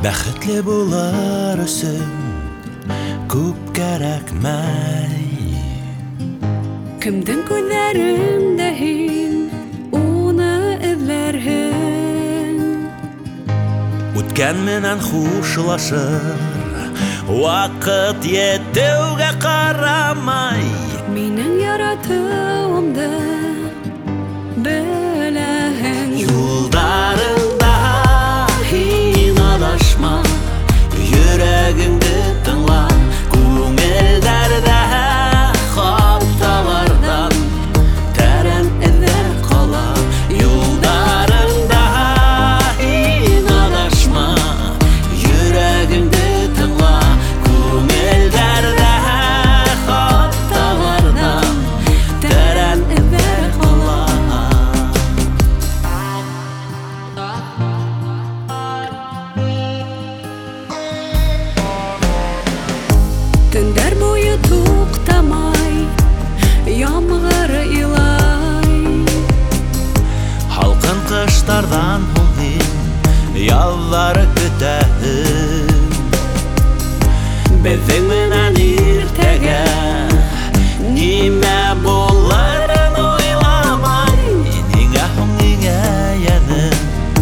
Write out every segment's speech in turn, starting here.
Бәхетле булар өсөн күп кәрәкмәй. Кемдең күҙҙәрендә һин уны эҙләрһең? Үткән менән хушлашыр ваҡыт етеүгә ҡарамай. Минең яратыуымды беләһең. Юлдарында һин адашма, йөрәгеңде тыңла, күңелдәрҙә хапталардан тәрән эҙҙәр ҡала. Юлдарында һин адашма, йөрәгеңде тыңла, күңелдәрҙә хапталардан тәрән эҙҙәр ҡала. Төндәр буйы туҡтамай, ямғыр илай. Һалҡын ҡыштарҙан һуң һин яҙҙар көтәһең. Беҙҙең менән иртәгә нимә булырын уйламай. Ниңә һуң ниңә йәнем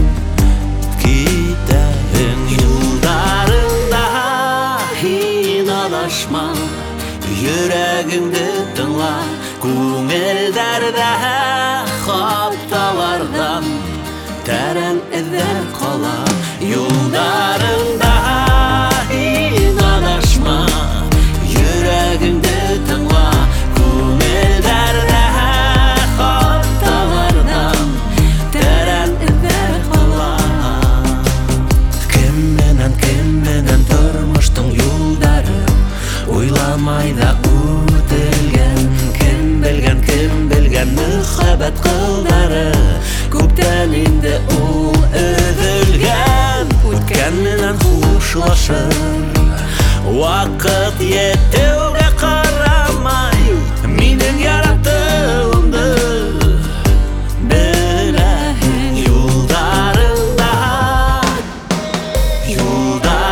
китәһең? Юлдарында һин адашма, йөрәгеңде тыңла, күңелдәрҙә хапталардан тәрән эҙҙәр ҡала. Юлдарында һин адашма, йөрәгеңде тыңла, күңелдәрҙә хапталардан тәрән эҙҙәр ҡала. Кем менән тормоштоң юлдары уйламай ҙа үтелгән. Кем белгән мөхәббәт ҡылдары күптән инде ул өҙөлгән. Үткән менән хушлашыр ваҡыт етеүгә ҡарамай. Минең яратыуымды беләһең. Юлдарында